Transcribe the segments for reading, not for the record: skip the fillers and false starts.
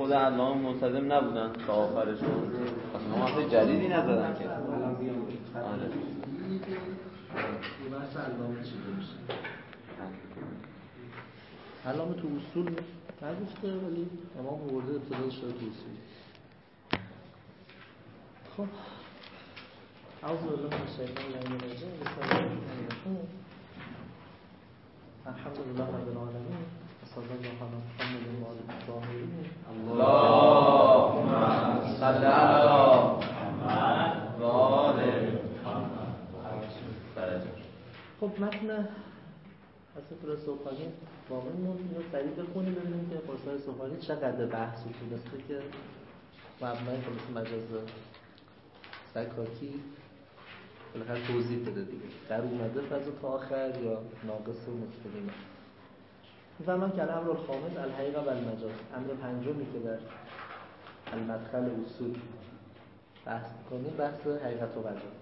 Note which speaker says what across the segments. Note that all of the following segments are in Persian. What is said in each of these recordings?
Speaker 1: خود علامه منتظم نبودن تا آخرشون، اصلا ما حرف جدیدی نزدن که. آره
Speaker 2: علامه تو اصول نگفته ولی امام ورده ابتدایش شده تو اصول. خب اعوذ بالله من الشیطان الرجیم. بسم الله الرحمن الرحیم. الحمد لله رب العالمین و صلی الله علی محمد و آله الطاهرین.
Speaker 1: اللهم صل علی محمد و آل محمد.
Speaker 2: خب متن اصل سوفانی باقی موند. اینو سریع بخونیم ببینیم که خلاصه سوفانی چقدر بحث و تونسته که مبنای خلاص مجاز زکاتی بالاخره توضیح بده دیگه، در اومده فضا تا آخر یا ناقص و مستقیمه. میفهمم که الامر الخامس الحقیقه و المجاز، امر پنجمی که در المدخل اصول بحث کنیم بحث حقیقت و مجاز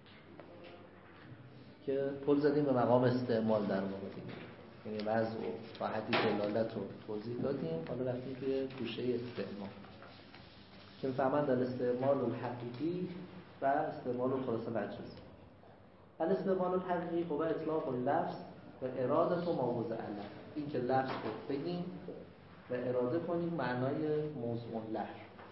Speaker 2: که پل زدیم به مقام استعمال در واقع دیگه، یعنی وضع و راحتی دلالت رو توضیح دادیم. حالا رفتیم توی گوشه استعمال که میفهمن در استعمال الحقیقی و استعمال خلاصه مجازی. الاستعمال الحقیقی خب اطلاق اللفظ و ارادت و ماوضع له، این که لفظ رو بگیم و اراده کنیم معنای موضوع له.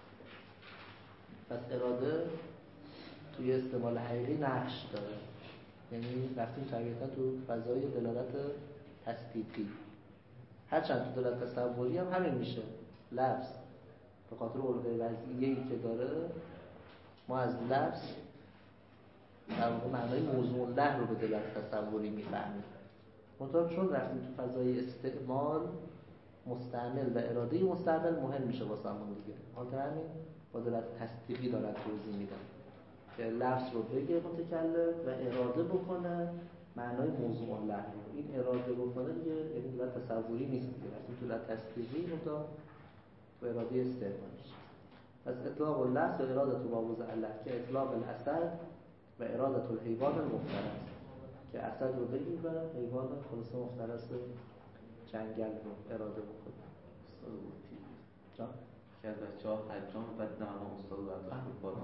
Speaker 2: پس اراده توی استعمال حقیقی نقش داره، یعنی رفتیم طبیعتا تو فضای دلالت تصدیقی. هرچند تو دلالت تصوری هم همین میشه، لفظ به خاطر الغای وضعیه‌ای که داره ما از لفظ در واقع معنای موضوع له رو به دلالت تصوری میفهمیم. منطقه چون رفتیم تو فضای استعمال، مستعمل و اراده مستعمل مهم میشه واسه همون دیگه. خاطر همین با دلالت تصدیقی دارن توضیح میدن که لفظ رو بگه متکلم و اراده بکنه معنای موضوع له رو. این اراده بکنه دیگه یعنی دلالت تصوری نیست دیگه، رفتیم تو دلالت تصدیقی مطابق و اراده استعمال میشه. پس اطلاق اللفظ و ارادت و ماوضع له که اطلاق الاسد و ارادت الحیوان المفترس، که اسد رو بگیم و حیوان خلاصه مفترس جنگل رو اراده بکنیم.
Speaker 1: استاد بودی جا که از بچه ها حجام بعد نه هم استاد باید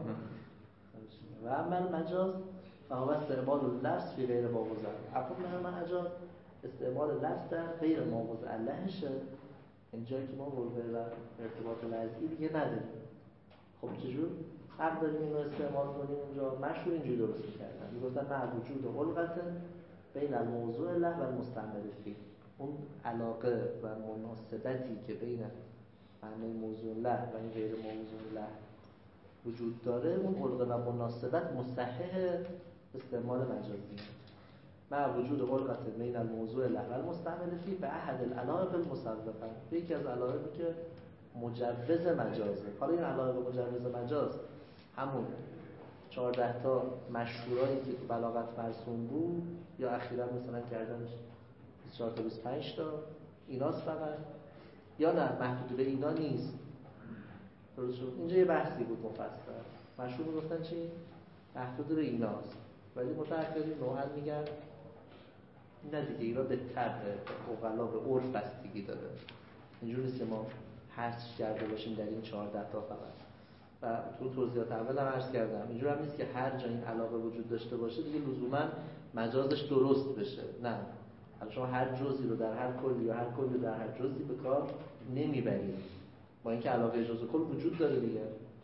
Speaker 2: و اما مجاز فهو استعمال اللفظ فی غیر ماوضع. اما من مجاز استعمال لفظ در غیر ماوضع لهشه، اینجا که ما ورده و ارتباط لفظی دیگه نداریم. خب چجور حق داریم اینو استعمال کنیم؟ اونجا مشهور اینجوری درست می‌کردن، میگفتن مع وجود علقت بین الموضوع له و المستعمل فیه. اون علاقه و مناسبتی که بین معنی موضوع له و این غیر موضوع له وجود داره، اون علقه و مناسبت مصحح استعمال مجازی. مع وجود علقت بین الموضوع له و المستعمل فیه به احد العلائق المصرفه، یکی از علائقی که مجوز مجازه. حالا این علائق مجوز مجاز همون 14 تا مشهورایی که تو بلاغت مرسوم بود یا اخیراً مثلا کردنش 24 تا 25 تا ایناست فقط، یا نه محدود به اینا نیست. درست شد؟ اینجا یه بحثی بود مفصل. مشهور میگفتن چی؟ محدود به ایناست، ولی متأخرین نوعاً میگن نه دیگه، اینا به طبع عقلا به عرف بستگی داره. اینجوری نیست که ما حذف کرده باشیم در این 14 تا فقط. و تو توضیحات اول هم عرض کردم اینجوری هم نیست که هر جا این علاقه وجود داشته باشه دیگه لزوما مجازش درست بشه. نه، حالا شما هر جزئی رو در هر کلی یا هر کلی رو در هر جزئی به کار نمیبرید، با اینکه علاقه جزء کل وجود داره دیگه.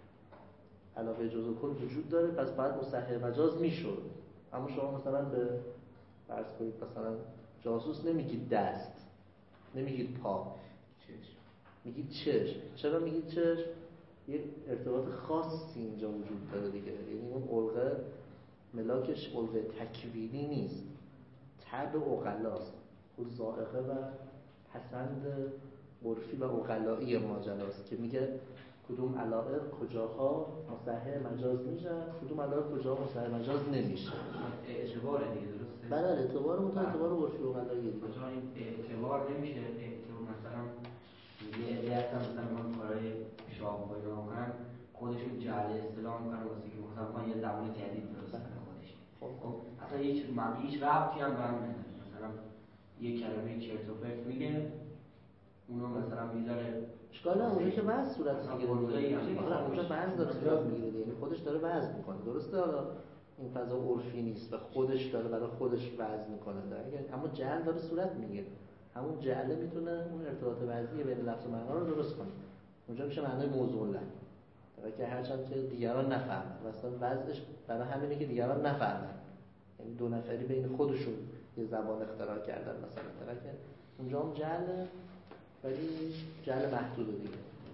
Speaker 2: علاقه جزء کل وجود داره، پس باید مصحح مجاز میشد. اما شما مثلا به فرض کنید مثلا جاسوس نمیگید دست، نمیگید پا، میگید چشم. چرا میگید چشم؟ یه ارتباط خاصی اینجا وجود داره دیگه، یعنی اون علقه ملاکش علقه تکوینی نیست، طبع عقلاست، اون ذائقه و پسند عرفی و عقلایی ماجراست که میگه کدوم علائق کجاها مصحح مجاز میشن، کدوم علائق کجاها مصحح مجاز نمیشه.
Speaker 3: اعتبار دیگه درسته؟
Speaker 2: بله اعتبار اعتبار عرفی و عقلایی دیگه.
Speaker 3: مثلا این اعتبار نمیشه، اعتبار مثلا یه عدت مثلا من کارهای شاهکاری رو میکنن خودشون جعل اصطلاح میکنن واسه که مثلا میخوان یه زبان جدید درست کنن خودش. خب اصلا هیچ ربطی هم به هم نداره. مثلا یه کلمه چرت و پرت میگه اونو مثلا میذاره
Speaker 2: اشکال نه، اونجا که وضع صورت میگیره دیگه. حالا اونجا وضع داره صورت میگیره، یعنی خودش داره وضع میکنه. درسته حالا این فضا عرفی نیست و خودش داره برای خودش وضع میکنه، اما جعل داره صورت میگیره. همون جعله میتونه اون ارتباط وضعی بین لفظ و معنا رو درست کنه. اونجا میشه معنای موضوع له، که هرچند که دیگران نفهمن، مثلا وضعش برای همینه که دیگران نفهمن، یعنی دو نفری بین خودشون یه زبان اختراع کردن مثلا، که اونجا هم جعل، ولی جعل محدوده دیگه.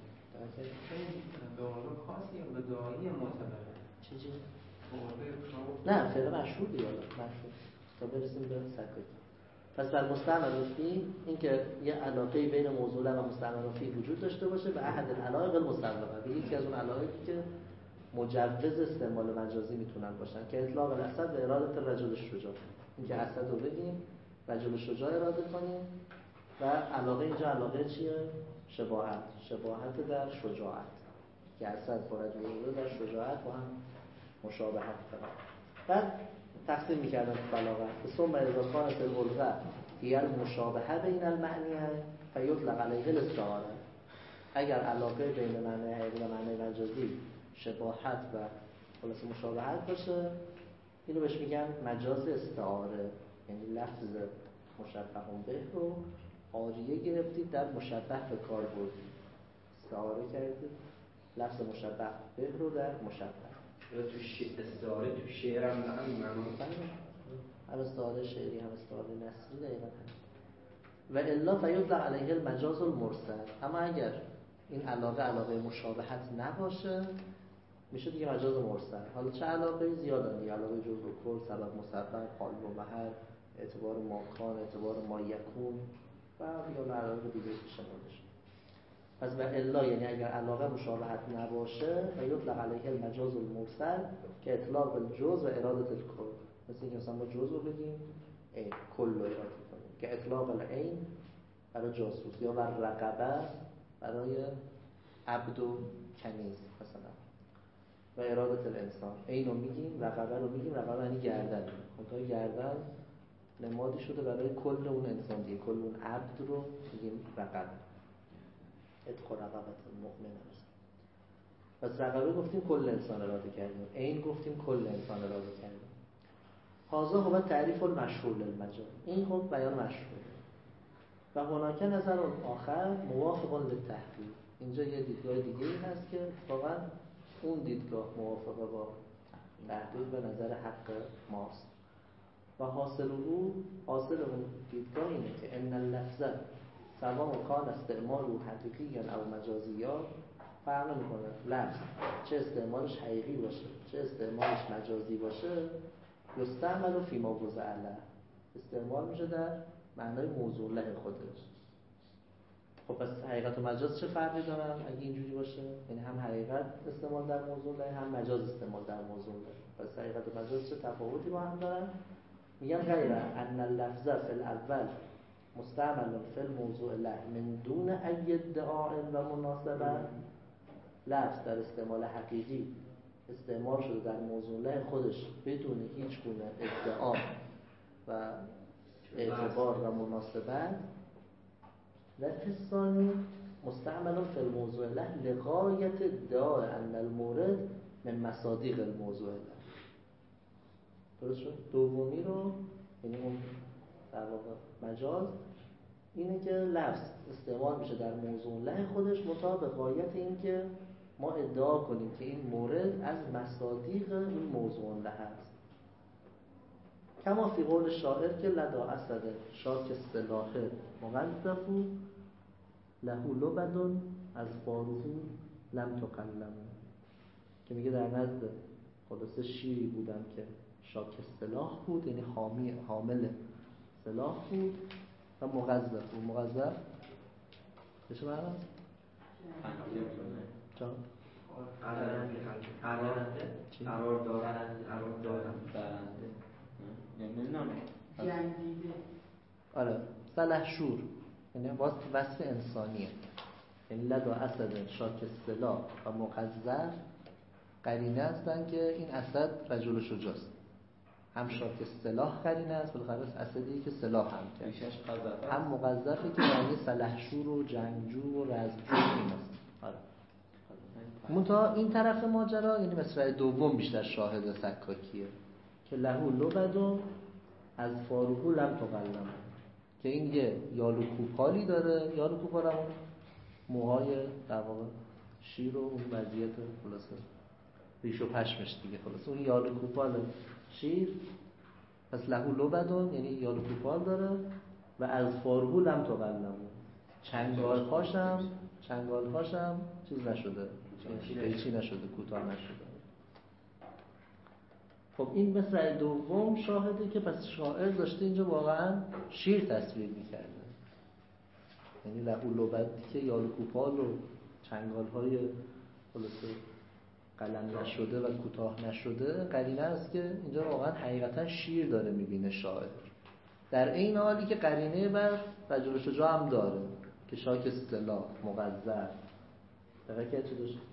Speaker 4: به عنوان خاصی یا به دعایی معتبره؟
Speaker 2: چیزی؟ نه فعل مشهور دیگه، مشهور تا برسیم به سکوت. پس بر مستعمل فی این که یه علاقه بین موضوع و مستعمل فی وجود داشته باشه به احد العلایق المستعمله، به یکی از اون علایقی که مجوز استعمال مجازی میتونن باشن، که اطلاق الاسد به اراده الرجل الشجاع، این که اسد رو بگیم رجل شجاع اراده کنیم و علاقه اینجا علاقه چیه؟ شباهت در شجاعت، که اسد با رجل در شجاعت با هم مشابهت دارن. بعد تقسیم می‌کردن بلاغت ثم اذا كانت الغلغه هي المشابهه بین المعنیین فیطلق علیه الاستعاره. اگر علاقه بین معنی حقیقی و معنی مجازی شباهت و خلاص مشابهت باشه، اینو بهش میگن مجاز استعاره، یعنی لفظ مشبه به رو عاریه گرفتید در مشبه به کار بردید، استعاره کردید لفظ مشبه به رو در مشبه.
Speaker 3: تو استعاره تو شعر هم همین معنا
Speaker 2: هم استعاره شعری هم استعاره نثری دقیقاً هم. و الا فیطلق علیه المجاز المرسل. اما اگر این علاقه مشابهت نباشه میشه دیگه مجاز مرسل. حالا چه علاقه زیادن دیگه، علاقه جزء و کل، سبب مسبب، حال و محل، اعتبار ماکان، اعتبار ما یکون و دیگه علاقه دیگه شاملش. پس به الا یعنی اگر علاقه مشابهت نباشه و یطلق علیه المجاز المرسل که اطلاق الجزء و اراده الکل. مثل اینکه مثلا ما جزء رو بگیم کل رو اراده کنیم، که اطلاق العین برای جاسوس یا بر رقبه برای عبد و کنیز مثلا، و اراده الانسان. عین رو میگیم، رقبه رو میگیم، رقبه یعنی گردن، منتها گردن نمادی شده برای کل اون انسان دیگه، کل اون عبد رو میگیم رقبه. ادخل رقبت المؤمن است. پس رقبه گفتیم کل انسان اراده کردیم، عین گفتیم کل انسان اراده کردیم. هذا هو تعریف المشهور للمجاز. این خود بیان مشهور. و هناک نظر آخر موافق للتحقیق. اینجا یه دیدگاه دیگه این هست که واقعا اون دیدگاه موافقه با تحقیق به نظر حق ماست. و حاصل اون دیدگاه اینه که ان اللفظ سواء کان استعمال حقیقی او مجازی فرق نمی‌کنه. لفظ چه استعمالش حقیقی باشه چه استعمالش مجازی باشه، یستعمل فی ما وضع له، استعمال میشه در معنای موضوع له خودش. خب پس حقیقت و مجاز چه فرقی دارن اگه اینجوری باشه؟ یعنی هم حقیقت استعمال در موضوع له هم مجاز استعمال در موضوع له. پس حقیقت و مجاز چه تفاوتی با هم دارن؟ میگن غیر ان اللفظ فی الاول مستعمل فی الموضوع له من دون ای ادعاء و مناسبه. لفظ در استعمال حقیقی استعمال شده در موضوع له خودش بدون هیچ گونه ادعا و اعتبار و مناسبت. و ثانی مستعمل فی الموضوع له لغایت ادعاء ان المورد من مصادیق الموضوع له. درست شد؟ دومی رو یعنی اون در واقع مجاز اینه که لفظ استعمال میشه در موضوع له خودش مطابق غایت این که ما ادعا کنیم که این مورد از مصادیق این موضوع له هست. کما فی قول شاعر که لدا اسد شاک السلاح مغذف له لبد از باروه لم تقلم، که میگه در نزد خلاصه شیری بودم که شاک سلاح بود، یعنی حامل سلاح بود و مغذف بود. مغذف چه معنی است؟ جان
Speaker 3: قرار دارن
Speaker 4: جنگیده.
Speaker 2: آره سلحشور یعنی وصف انسانیه، یعنی لدا اسد شاک سلاح و مغذف قرینه هستن که این اسد رجل شجاعست. هم شاک سلاح قرینه است، بالاخره اسدی که سلاح هم کرد،
Speaker 1: ریشش قذافه،
Speaker 2: هم مقذفه که معنی سلحشور و جنگجو و رزمجو این است. آره. منتها این طرف ماجرا یعنی مصرع دوم بیشتر شاهد سکاکیه که لهو لبدون از فاروهو لم تقلم، که این یه یالو کوپالی داره. یالو کوپال همون موهای در واقع شیر و اون وضعیت خلاصه ریش و پشمش دیگه، خلاصه اون یالو کوپال شیر. پس لهو لبدون یعنی یالو کوپال داره و از فاروهو لم تقلم، چنگال هاشم چیز نشده، قیچی نشده، کوتاه نشده. خب این مصرع دوم شاهده که پس شاعر داشته اینجا واقعا شیر تصویر میکرده، یعنی لهو لبد که یالو کوپال و چنگال های خلاصه قلم نشده و کوتاه نشده قرینه است که اینجا واقعا حقیقتا شیر داره میبینه شاعر، در این حالی که قرینه بر رجل شجاع هم داره که شاک سلاح مقذر دقیقه چی داشت.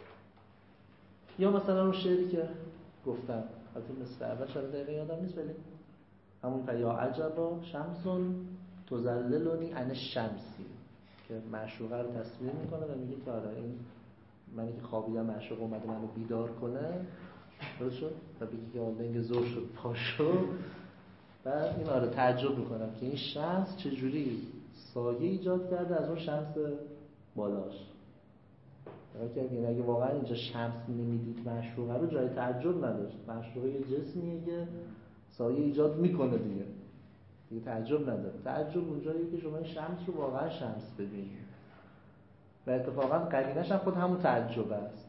Speaker 2: یا مثلا اون شعری که گفتم البته مثل اول شاید دقیقه یادم نیست، ولی همون یا عجبا شمسون تزللونی عن الشمسی که معشوقه رو تصویر میکنه و میگه که آره این منی که خوابیدم معشوق اومده منو بیدار کنه، درست شد و بگی که لنگ زور شد پاشو. بعد این آره تعجب میکنم که این شمس چجوری سایه ایجاد کرده از اون شمس بالاش. یعنی اگه واقعا اینجا شمس نمیدید معشوقه رو جای تعجب نداشت، معشوقه یه جسمیه که سایه ایجاد میکنه دیگه تعجب نداره. تعجب اونجاییه که شما این شمس رو واقعا شمس ببینید و اتفاقا قرینش هم خود همون تعجب است.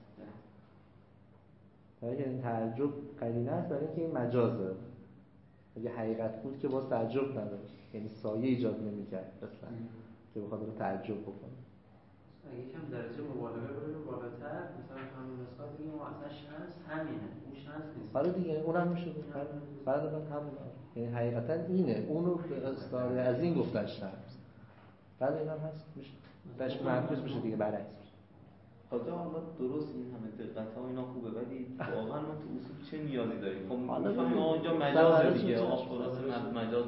Speaker 2: یعنی این تعجب قرینه است برای اینکه این مجازه، اگه حقیقت بود که باز تعجب نداشت، یعنی سایه ایجاد نمی‌کرد اصلا که بخواد رو تعجب بکنه.
Speaker 4: اگه کم درجه مبالغه بریم بالاتر مثلا همون نسخه دیگه ما اصلا شمس همینه، اون شمس نیست.
Speaker 2: آره دیگه اونم میشه بعد همون، یعنی حقیقتا اینه، اونو به استعاره از این گفتن شمس. بعد اینم هست میشه بهش معکوس میشه دیگه برعکس.
Speaker 1: حالا درست این همه دقت ها اینا خوبه، ولی واقعا ما تو اصول چه نیازی داریم؟ خب میفهمیم اونجا مجاز دیگه، خلاص مجاز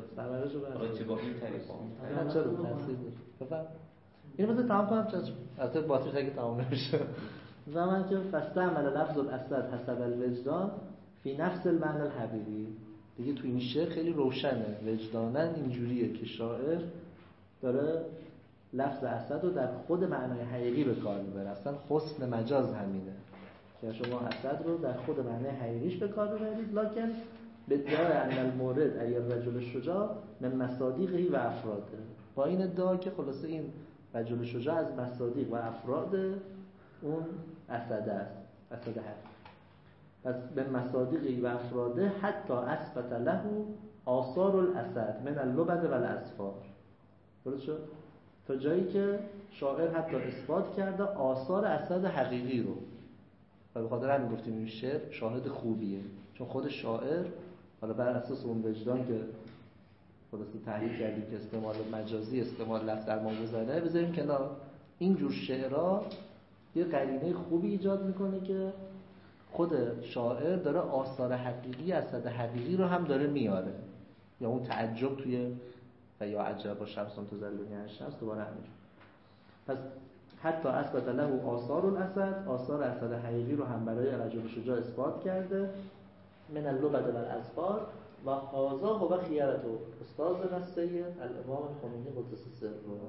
Speaker 1: حالا چه با این طریق
Speaker 2: هم چرا تاثیر داره بفهم. اینو بذار تمام کنم چون البته باتریش اگه تمام نمیشه زمان که فاستعمل لفظ الاسد حسب الوجدان فی نفس المعنى الحقیقی. دیگه تو این شعر خیلی روشنه وجداناً اینجوریه که شاعر داره لفظ اسد رو در خود معنای حقیقی به کار میبره. اصلا حسن مجاز همینه که شما اسد رو در خود معنای حقیقیش به کار ببرید، لکن بدعای ان المورد ای الرجل الشجاع من مصادیقه و افراده، با این ادعا که خلاصه این رجل شجاع از مصادیق و افراد اون اسد است، اسد حقیقی. پس به مصادیقه و افراده حتی اثبت له آثار الاسد من اللبد و الاسفار. درست شد؟ تا جایی که شاعر حتی اثبات کرده آثار اسد حقیقی رو، و به خاطر همین گفتیم این شعر شاهد خوبیه، چون خود شاعر حالا بر اساس اون وجدان که خلاصه تحلیل کردیم که استعمال مجازی استعمال لفظ در موضوعه بذاریم کنار، این جور شعرها یه قرینه خوبی ایجاد میکنه که خود شاعر داره آثار حقیقی اسد حقیقی رو هم داره میاره، یا اون تعجب توی یا عجب با شمسون تزلونی عن الشمس دوباره همینجور. پس حتی اثبت له آثار الاسد، آثار اسد حقیقی رو هم برای رجل شجاع اثبات کرده من اللبد و الاسفار و هذا هو خیارته استاد السید الامام الخمینی قدس سره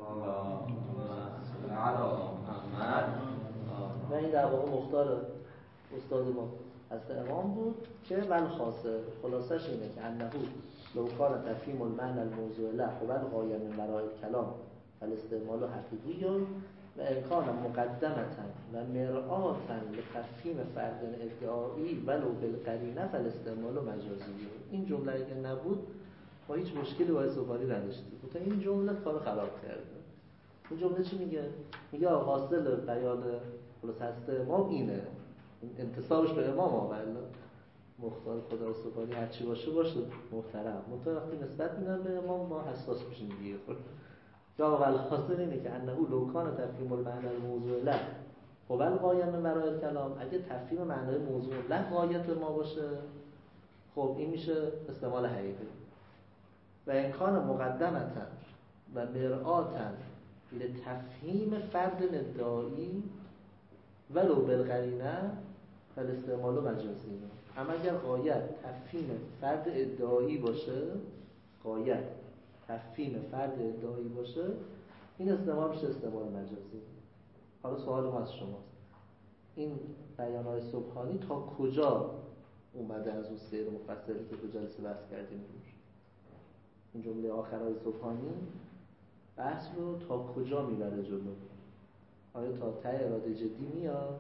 Speaker 2: و این در واقع مختار استاد ما از امام بود که والخاصه خلاصش اینه که انه لو کان تفهیم المعنى الموضوع له و الغایه من وراء الکلام فالاستعمال حقیقی و امکان مقدمتا و مرآتا لتفهیم فرد ادعایی ولو بالقرینه فالاستعمال مجازی. این جمله اگه نبود ما هیچ مشکلی با سوفاری نداشتیم، تا این جمله کارو خراب کرده. این جمله چی میگه؟ میگه حاصل بیان خلاص هست امام اینه، انتصابش به امام آورده مختار خدا سبحانی هرچی باشه محترم، منطقه وقتی نسبت میدن به امام ما حساس میشیم دیگه. یا والحاصل اینه که انه لو کان تفهیم المعنى الموضوع له هو الغایه من وراء الکلام، اگه تفهیم معنای موضوع له غایت ما باشه، خب این میشه استعمال حقیقی. و امکان مقدمتن و مرآتن لتفهیم فرد ادعایی ولو بالقرینه والاستعمال مجازی. اما اگر غایت تفهیم فرد ادعایی باشه، غایت تفهیم فرد ادعایی باشه، این استعمال میشه استعمال مجازی. حالا سوال ما از شماست، این بیان‌های سبحانی تا کجا اومده از اون سیر مفصلی که تو جلسه بحث کردیم روش؟ این جمله آخرای سبحانی بحث رو تا کجا میبره جلو؟ آیا تا ته اراده جدی میاد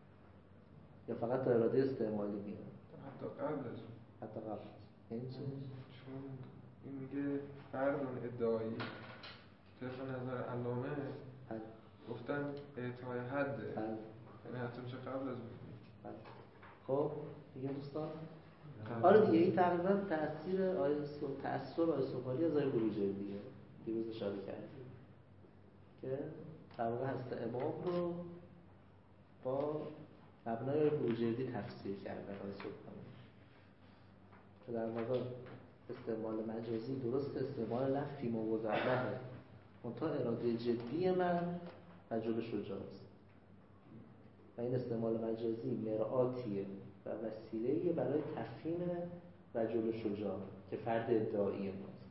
Speaker 2: یا فقط تا اراده استعمالی میاد؟
Speaker 5: حتی قبلش.
Speaker 2: حتی قبل. این چی؟
Speaker 5: چون این میگه فردان ادعایی طبق نظر علامه گفتن اعطای حده، یعنی حتی میشه قبل از اون.
Speaker 2: خب دیگه دوستان آره دیگه این تقریبا تأثیر آیه سبحانی از آیه بروجردی دیگه دیروز اشاره کردیم که در واقع هست امام رو با مبنای آیه بروجردی تفسیر کردن آیه سبحانی که در واقع استعمال مجازی درست استعمال لفظی موضعه منتها اراده جدی من رجل شجاعست و این استعمال مجازی مرآتیه و وسیله‌ای برای تفهیم رجل شجاع که فرد ادعایی ماست.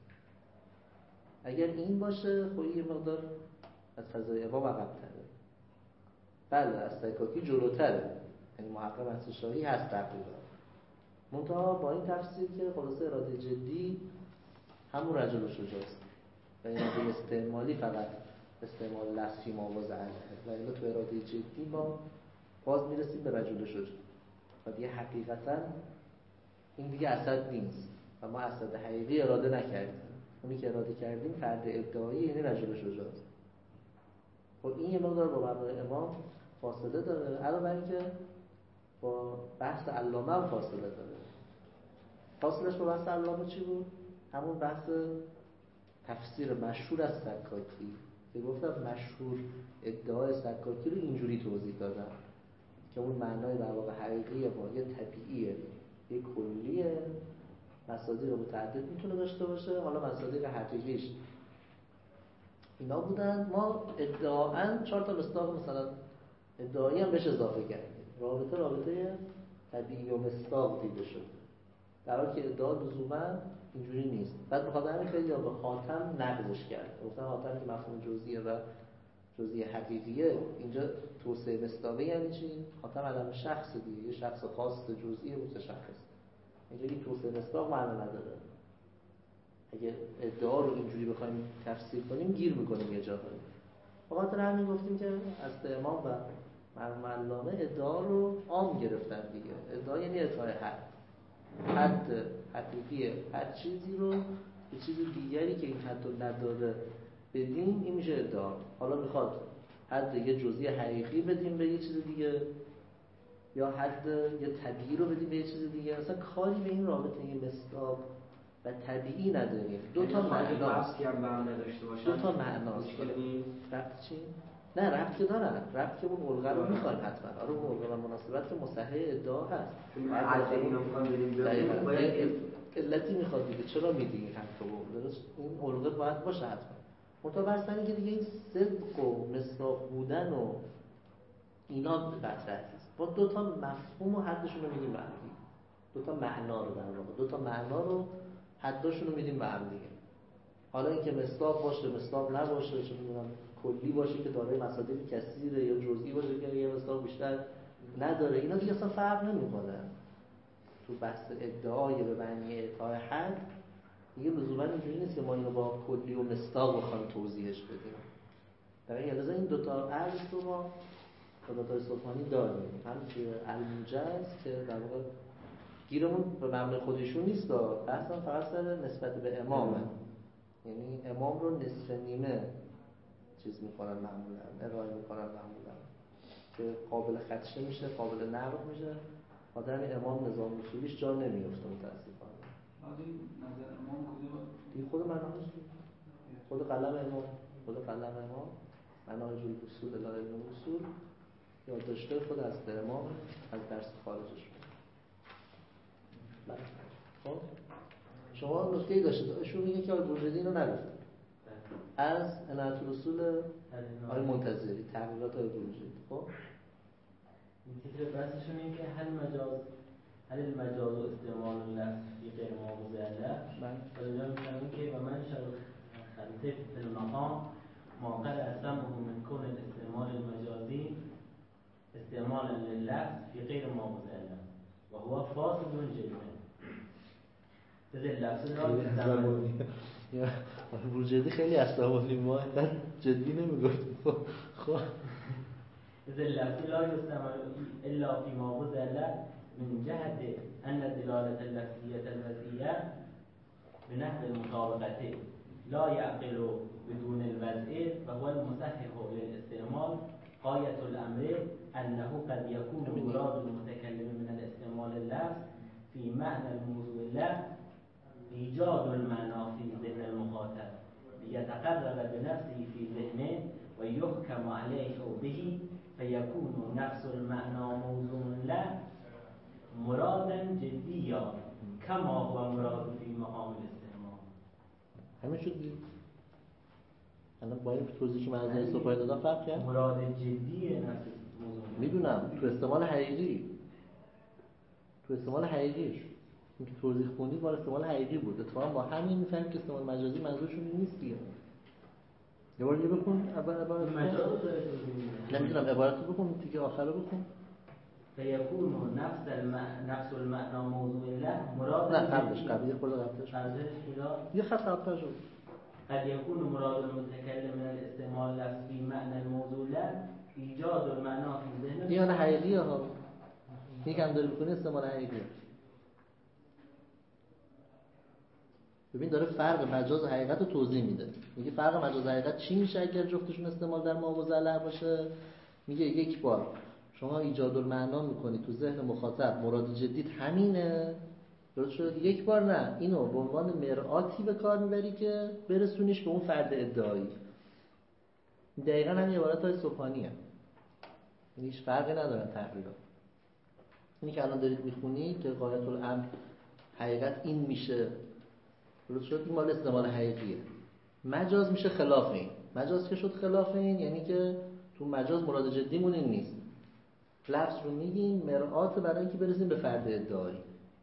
Speaker 2: اگر این باشه خب یه مقدار از فضای امام عقب‌تره، بله از سکاکی جلوتره، یعنی محقق منصورشاهی هست تقریبا، منتها با این تفسیر که خلاصه اراده جدی همون رجل شجاعست و اراده استعمالی فقط استعمال لفظی موازه و الا تو اراده جدی ما باز میرسیم به رجل شجاع و دیگه حقیقتا این دیگه اسد نیست و ما اسد حقیقی اراده نکردیم. اونی که اراده کردیم فرد ادعایی یعنی رجل شجاع است. خب این یه مقدار با مبنای امام فاصله داره، علاوه بر اینکه با بحث علامه هم فاصله داره. فاصلش با بحث علامه چی بود؟ همون بحث تفسیر مشهور از سکاکی که گفتم مشهور ادعای سکاکی رو اینجوری توضیح دادم که اون معنای در واقع حقیقی ما یه طبیعیه، یه کلیه، مصادیق متعدد میتونه داشته باشه. حالا مصادیق حقیقیش اینا بودن، ما ادعااً 4 تا مصداق مثلا ادعایی هم بهش اضافه کردیم، رابطه طبیعی و مصداق دیده شد، در حالی که ادعا لزوما اینجوری نیست. بعد بخاطر همین خیلی به حاتم نقضش کرد، گفتن حاتم که مفهوم جزئیه و جزئی حقیقیه، اینجا توسعه مصداقی یعنی چی؟ حاتم علم شخص دیگه، یه شخص خاص جزئی متشخص، اینجا این توسعه مصداق معنی نداره. اگه ادعا رو اینجوری بخوایم تفسیر کنیم گیر میکنیم یه جاهایی. بخاطر همین گفتیم که از امام و مرحوم علامه ادعا رو عام گرفتن دیگه. ادعا یعنی اعطای حد حقیقی هر چیزی رو به چیز دیگری که این حد رو نداره بدیم، این میشه ادعا. حالا میخواد حد یه جزئی حقیقی بدیم به یه چیز دیگه یا حد یه طبیعی رو بدیم به یه چیز دیگه، اصلا کاری به این رابطه یه مصداق و طبیعی نداریم. دو تا معناست. دو تا معناست. ربط چی؟ نه ربط که دارن، ربط که اون الغه رو میخوایم حتما. آره اون الغه و مناسبت که مصحح ادعا هست. علتی میخواد دیگه، چرا میدی این حق رو؟ درست این الغه باید باشه حتما. متوسطن که دیگه این صدق و مصداق بودن و اینا مطرح نیست. با دو تا مفهوم و حدشون رو میدیم به هم دیگه. دو تا معنا رو در واقع، دو تا معنا رو حداشون رو میدیم به هم دیگه. حالا اینکه مصداق باشه مصداق نباشه، چه میدونم کلی باشه که دارای مصادیق کثیره یا جزئی باشه که یه مصداق بیشتر نداره، اینا دیگه اصلا فرق نمیکنه. تو بحث ادعای به معنی اعطای حد دیگه لزوما اینجوری نیست که ما اینو با کلی و مصداق بخوایم توضیحش بدیم. در این حالت این دو تا عرض رو ما خدای سبحانی داریم، هم توی الموجز که در واقع گیرمون به معنی خودشون نیست، بحثم فقط سر نسبت به امامه، یعنی امام رو نصف نیمه چیز میکنن معمولا، ارائه میکنن معمولا که قابل خدشه میشه، قابل نقد میشه. آدم امام نظام اصولیش جا نمیفته متاسفانه.
Speaker 6: این نظر امام کدوم؟
Speaker 2: دیگه خود منهاج، خود قلم امام، منهاج الاصول الی علم الاصول یادداشته خود از امام از درس خارجش. بله خب شما نکته‌ای داشتید ایشون میگه که بورژدی اینو نگفت از عنایت الاصول آقای منتظری تحقیقات آقای بورژدی. خب
Speaker 4: این تیتر بحثشون این که هل المجاز و استعمال اللفظ فی غیر موضوع له. و اینجا میگن که و من خلطه فی المقام ما قد اسمه من کون الاستعمال المجازی استعمالا لللفظ فی غیر موضوع له و هو فاسد جدا. از اللفظ لا
Speaker 2: بورژدی خیلی عصبانی ما اینقدر جدی نمیگفت. خب
Speaker 4: از اللفظ لا یستعمل الا فی موضوع له من جهت ان دلالة اللفظية الوضعية بنحو المطابقة لا يعقل بدون الوضع وهو المصحح للاستعمال. غاية الأمر أنه قد يكون مراد المتكلم من الاستعمال اللفظ في معنى الموضوع له إيجاد المعنى في ذهن المخاطب ليتقرر بنفسه في ذهنه ويحكم عليه به فيكون نفس المعنى موضوع له مرادا جدیا کما هو مراد فی مقام الاستعمال.
Speaker 2: همین شد دیگه. الان با این توضیحی که من از این صحبت دادم فرق کرد.
Speaker 4: مراد جدی نفس موضوع
Speaker 2: میدونم تو استعمال حقیقی، تو استعمال حقیقیش این که توضیح خوندید مال استعمال حقیقی بود. اتفاقا با همین میفهمیم که استعمال مجازی منظورشون نیست دیگه. یه بار دیگه بخون عبارت
Speaker 4: مجاز داره توضیح میده.
Speaker 2: نمیدونم عبارتو بخون دیگه آخرو بخون.
Speaker 4: فیکون نفس المعنى موضوع له مراد
Speaker 2: نه قبلش خود قبلش یه خط قبلش شد.
Speaker 4: قد يكون مراد المتكلم من الاستعمال لفظ في معنى الموضوع له ایجاد المعنى في ذهن.
Speaker 2: این حقیقیه ها. میگم داره میکنه استعمال حقیقیه. ببین داره فرق مجاز و حقیقت رو توضیح میده. میگه فرق مجاز و حقیقت چی میشه اگر جفتشون استعمال در موضوع له باشه. میگه یک بار شما ایجاد المعنا میکنی تو ذهن مخاطب مراد جدید همینه، درست شد؟ یک بار نه، اینو به عنوان مرآتی به کار میبری که برسونیش به اون فرد ادعایی. دقیقاً همین عبارت‌های صبحانیه. هیچ فرقی ندارن تقریبا. اینی که الان دارید میخونی که غایت الامر حقیقت این میشه، درست شد؟ این مال استعمال حقیقیه. مجاز میشه خلاف این. مجاز که شد خلاف این یعنی که تو مجاز مراد جدیمون این نیست. لفظ رو میگیم مرآت برای اینکه برسیم به فرد ادعایی.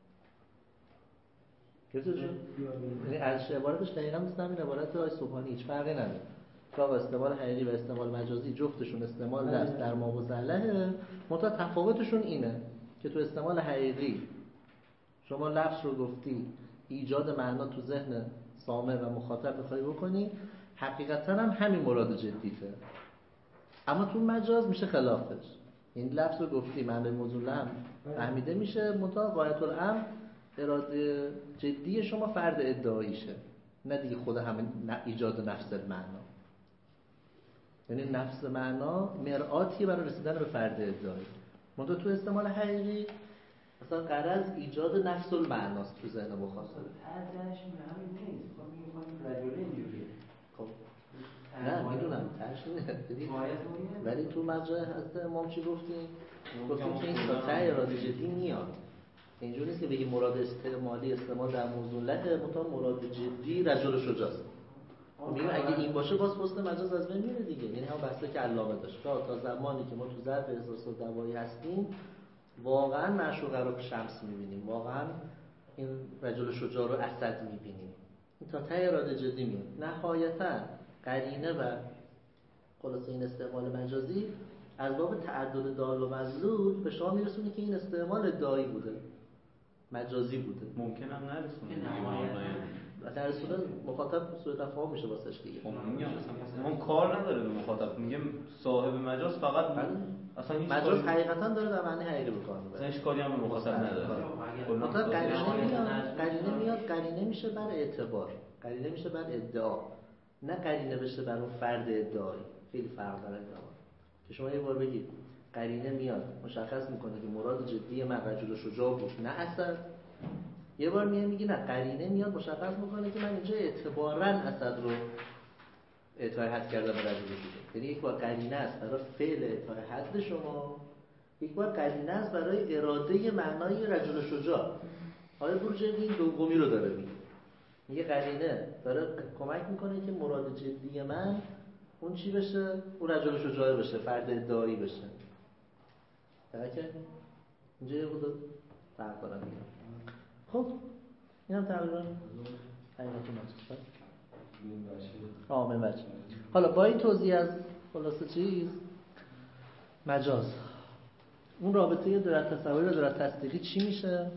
Speaker 2: یعنی از عبارتش دقیقاً مثل همین عبارت آقای صبحانی هیچ فرقی نداره. که استعمال حقیقی و استعمال مجازی جفتشون استعمال لفظ در موضوع له، منتها تفاوتشون اینه که تو استعمال حقیقی شما لفظ رو گفتی ایجاد معنا تو ذهن سامع و مخاطب می‌خوای بکنی، حقیقتاً هم همین مراد جدیته. اما تو مجاز میشه خلافش. این لفظ رو گفتی معنی موضوع له فهمیده میشه، منتها غایت الامر اراده جدی شما فرد ادعاییشه، نه دیگه خود همین ایجاد نفس معنا. یعنی نفس معنا مرآتی برای رسیدن به فرد ادعایی. منتها تو استعمال حقیقی مثلا غرض ایجاد نفس المعناست تو ذهن مخاطب.
Speaker 4: ترجمهش همین نیست. خب میگم رجل اینجوریه.
Speaker 2: خب نه میدونم ترجمه ولی تو مرجع حضرت امام چی گفتیم که این تا ته اراده جدی میاد. اینجوری نیست که بگی مراد استعمالی استعمال در موضوع له، منتها مراد جدی رجل شجاعه. میگم اگه این باشه باز پست مجاز از بین میره دیگه. یعنی هم بحثی که علامه داشت تا زمانی که ما تو ظرف احساس و دوایی هستیم واقعا معشوقه رو شمس میبینیم، واقعا این رجل شجاع رو اسد میبینیم. این تا ته اراده جدی میاد. نهایتا قرینه و خلاصه این استعمال مجازی از باب تعدد دال و مدلول به شما میرسونه که این استعمال ادعایی بوده، مجازی بوده.
Speaker 1: ممکن هم نرسونه.
Speaker 2: در اصل مخاطب سوء تفاهم میشه واسش دیگه.
Speaker 1: میگم مثلا اون کار نداره به مخاطب. میگم صاحب مجاز فقط اصلا هیچ
Speaker 2: مجاز حقیقتا داره در معنی حقیقی به کار میبره.
Speaker 1: اصلا هیچ کاری هم به مخاطب نداره.
Speaker 2: مثلا قرینه میشه بر اعتبار، قرینه میشه بر ادعا، نه قرینه بشه بر اون فرد ادعایی. خیلی فرق داره ادعا. که شما یه بار بگید قرینه میاد مشخص میکنه که مراد جدی من رجل شجاع بود نه اسد. یه بار میگی نه قرینه میاد مشخص میکنه که من اینجا اعتباراً اسد رو اعطای حد کردم به رجل شجاع. یعنی یک بار قرینه است برای فعل اعطای حد شما، یک بار قرینه است برای اراده معنای رجل شجاع. آقای بروجردی دومی رو داره میگه قرینه داره کمک میکنه که مراد جدی من اون چی بشه؟ اون رجل شجاع بشه، فرد ادعایی بشه. درکه؟ اینجا یه خود فرق دارم میگم. خب اینم تقریبا حقیقت من بچه. حالا با این توضیح از خلاصه چیز مجاز، اون رابطه دولت تصوری و دولت تصدیقی چی میشه؟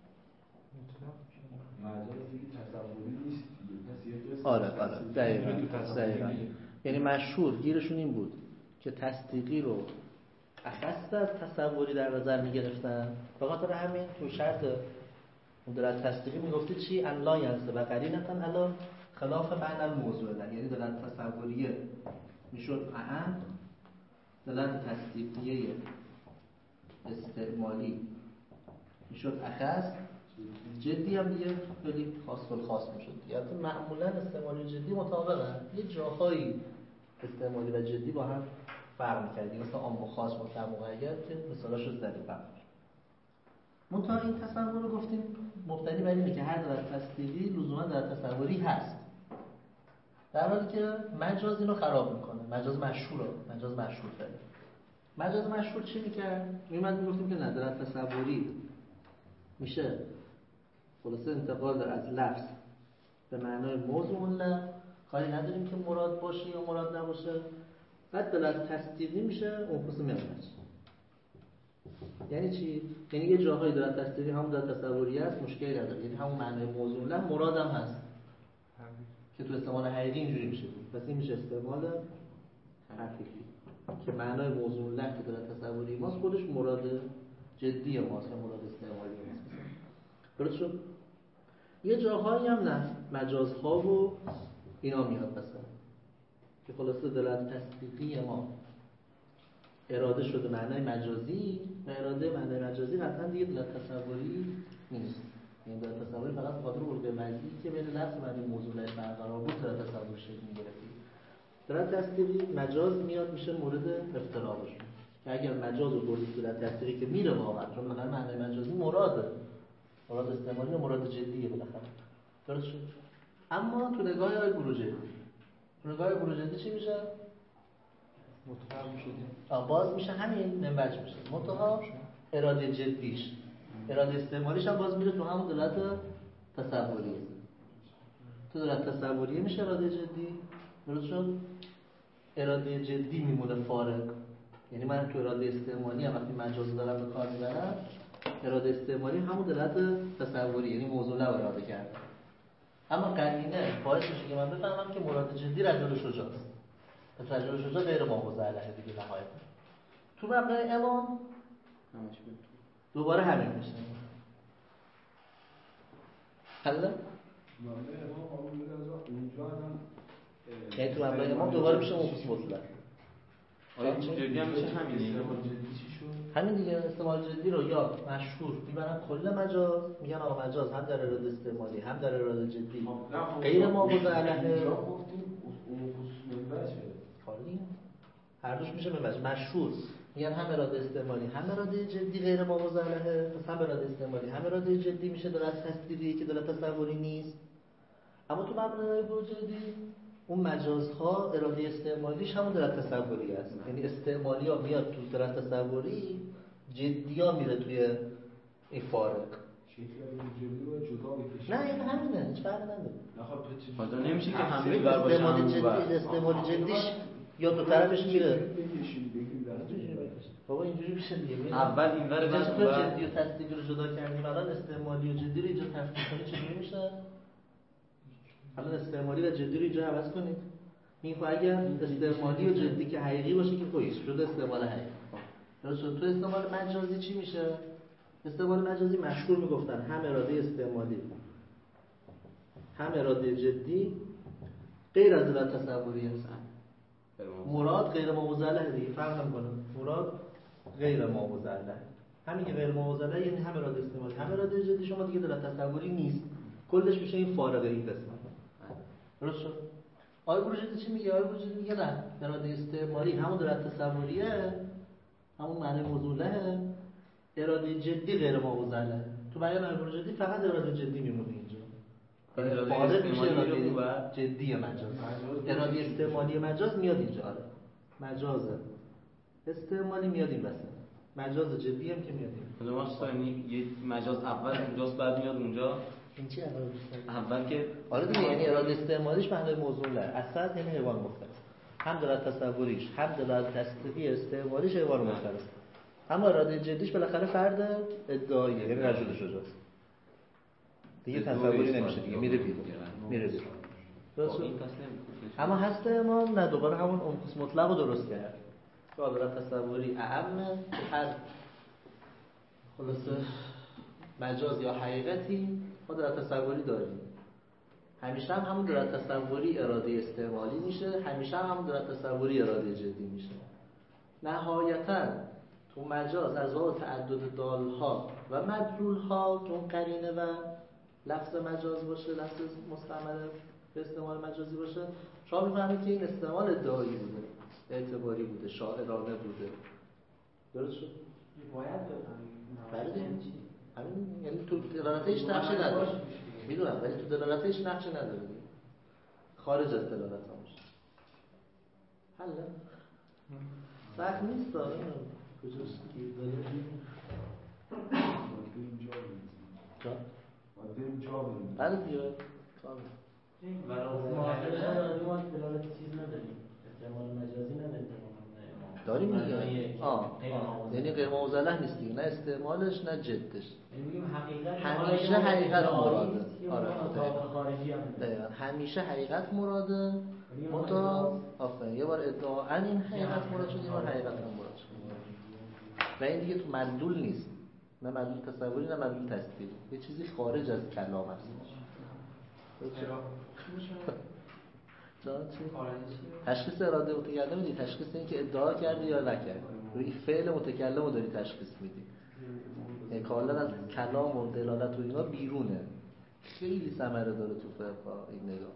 Speaker 7: مجاز دیگه تصوری نیست دیگه.
Speaker 2: آره دقیقاً. یعنی مشهور گیرشون این بود که تصدیقی رو اخص از تصوری در نظر میگرفتن. به خاطر همین تو شرط دولت تصدیقی میگفته چی؟ ان لا ینسب و قرینتن الا خلاف معنی الموضوع ده. یعنی دولت تصوریه میشد اهم، دولت تصدیقیه استعمالی میشد اخص، جدی هم دیگه خیلی خاص میشد. یعنی معمولا استعمالی و جدی مطابقن، یه جاهایی استعمالی و جدی با هم فرق می‌کردیم، مثلا عام و خاص مطلق مقید که مثالاشو زدیم قبل. منتها این تصور رو گفتیم مبتنی بر اینه که هر دولت تصدیقی لزوما دولت تصوری هست، در حالی که مجاز اینو خراب میکنه. مجاز مشهور داره. مجاز مشهور چی میکرد؟ میگفتیم که نه، دولت تصوری میشه خلاصه انتقال از لفظ به معنای موضوع لفظ، کاری نداریم که مراد باشه یا مراد نباشه. بعد دولت تصدیقی میشه اون قسم میاد. یعنی چی؟ یعنی یه جاهای دولت تصدیقی هم دولت تصوری است، مشکلی نداره، یعنی همون معنای موضوع لفظ مراد هم هست که تو استعمال حقیقی اینجوری میشه. پس این میشه استعمال حقیقی که معنای موضوع لفظ که دولت تصوری ماست خودش مراد جدی ماست یا مراد استعمالی ماست. درست شد؟ یه جاهایی هم نه، مجازها و اینا میاد مثلا که خلاصه دولت تصدیقی ما اراده شده معنای مجازی و اراده معنای مجازی قطعا دیگه دولت تصوری نیست. یعنی دولت تصوری فقط بخاطر الگوی وضعی که بین لفظ و معنی موضوع برقرار بود دولت تصوری شکل می‌گرفت. دولت تصدیقی مجاز میاد میشه مورد افتراقشون که اگر مجاز رو بردید دولت تصدیقی که میره واقعا، چون مثلا معنای مجازی مراد استعمالی و مراد جدیه بالاخره. درست شد؟ اما تو نگاه های بروجردی چی میشه؟
Speaker 5: مطلق میشه.
Speaker 2: باز میشه همین منبج میشه. منتها اراده جدیش، اراده استعمالیش هم باز میره تو همون دولت تصوریه. تو دولت تصوریه میشه اراده جدی. درست شد؟ اراده جدی میمونه فارغ. یعنی من تو اراده استعمالی هم وقتی مجاز دارم به کار میبرم، اراده استعمالی همون دولت تصوری یعنی موضوع لب اراده کردم. اما قرینه باعث میشه که من بفهمم که مراد جدی رجل شجاع است. پس رجل شجاع غیر ماخوذ علیه دیگه نهایتا. تو مبنای امام دوباره همین میشه. حالا
Speaker 7: مبنای امام قبول اونجا هم
Speaker 2: یعنی تو مبنای امام دوباره میشه موقوف مطلق.
Speaker 1: آیا جدی هم میشه همینه؟
Speaker 2: همین دیگه. استعمال جدی رو یا مشهور میبرن کل مجاز، میگن آقا مجاز هم در اراده استعمالی هم در اراده جدی غیر ماخوذ علیه.
Speaker 7: گفتیم اون خصوص منبعه
Speaker 2: خالی هر دوش میشه منبعه. مشهور میگن هم اراده استعمالی هم اراده جدی غیر ماخوذ علیه، پس هم اراده استعمالی هم اراده جدی میشه دولت تصدیقی که دولت تصوری نیست. اما تو مبنای بروجردی اون مجازها اراده استعمالیش همون دولت تصوری است. یعنی استعمالی ها میاد تو دولت تصوری، جدی ها میره توی این فارق. نه این همینه، هیچ فرق نداره.
Speaker 1: حالا نمیشه که همه بر باشه
Speaker 2: استعمال جدیش یا دو طرفش میره. بابا اینجوری میشه دیگه.
Speaker 1: اول این ور بعد
Speaker 2: اون جدی و تصدیقی رو جدا کردیم، الان استعمالی و جدی رو اینجا تفکیک کنید چجوری میشه؟ الان استعمالی و جدی رو اینجا عوض کنید. این خب اگر استعمالی و جدی که حقیقی باشه که کویس شده استعمال حقیقی. درست شد. تو استعمال مجازی چی میشه؟ استعمال مجازی مشهور میگفتن هم اراده استعمالی هم اراده جدی غیر از دولت تصوری هستن. مراد غیر ماخوذ علیه دیگه، فرق نمیکنه. مراد غیر ماخوذ علیه. همین که غیر ماخوذ علیه یعنی هم اراده استعمالی هم اراده جدی شما دیگه دولت تصوری نیست. کلش میشه این فارغه این قسمت. درست شد؟ آقای بروجردی چی میگه؟ آقای بروجردی میگه نه، اراده استعمالی همون دولت تصوریه، همون معنی موضوعه، اراده جدی غیر ماخوذ علیه. تو بیان امر جدی فقط اراده جدی میمونه اینجا.
Speaker 1: فاعل
Speaker 2: میشه اراده جدی مجاز. اراده استعمالی مجاز میاد اینجا. آره. مجازه استعمالی میاد این وسط. مجاز جدی هم که میاد این.
Speaker 1: یعنی یه مجاز اول اونجاست بعد میاد اونجا.
Speaker 2: این چی
Speaker 1: اول که
Speaker 2: آره دیگه، یعنی اراده استعمالیش معنای موضوع له. اصلا یعنی حیوان مفترس. هم دارد تصوریش، هم دارد تصدیقی استعمالیش حیوان مفترس. اما اراده جدیش بالاخره فرد ادعاییه، یعنی رجل شجاعت. دیگه تصوری نمیشه دیگه، میره بیرون. درست. اما هست امام نه، دوباره همون امکس مطلق رو درست کرد. دارد تصوری اعم هر خلاصه مجاز یا حقیقتی ما دارد تصوری داریم. همیشه هم همون دارد تصوری اراده استعمالی میشه، همیشه هم همون دارد تصوری اراده جدی میشه. نهایتاً تو مجاز از باب تعدد دالها و مدلولها که اون قرینه و لفظ مجاز باشه، لفظ مستعمل به استعمال مجازی باشه، شما میفهمید که این استعمال ادعایی بوده، اعتباری بوده، شاعرانه بوده. درست شد؟
Speaker 4: باید بفهمید.
Speaker 2: بله همین، یعنی تو دلالتش نقشی نداره. میدونم ولی تو دلالتش نقشی نداره. خارج از دلالت هم باشه. حالا سخت نیست داره. کجاست گیر داره؟ بله دیگه
Speaker 4: ما دلالت چیز نداریم، استعمال مجازی نداریم
Speaker 2: داریم دیگه. یعنی غیر موزله نیست دیگه، نه استعمالش نه جدش. همیشه حقیقت مراده. آره دقیقاً همیشه حقیقت مراده. منتها آفرین یه بار ادعا این حقیقت مراد شد، یه بار حقیقت هم مراد شد. و این دیگه تو مدلول نیست، نه مدلول تصوری نه مدلول تصدیقی، یه چیزی خارج از کلام هست. تشخیص اراده متکلم میدی، تشخیص این که ادعا کرده یا نکرده، روی فعل متکلم رو داری تشخیص میدی. یعنی کاملا از کلام و دلالت و اینا بیرونه. خیلی ثمره داره تو فقه این نگاه.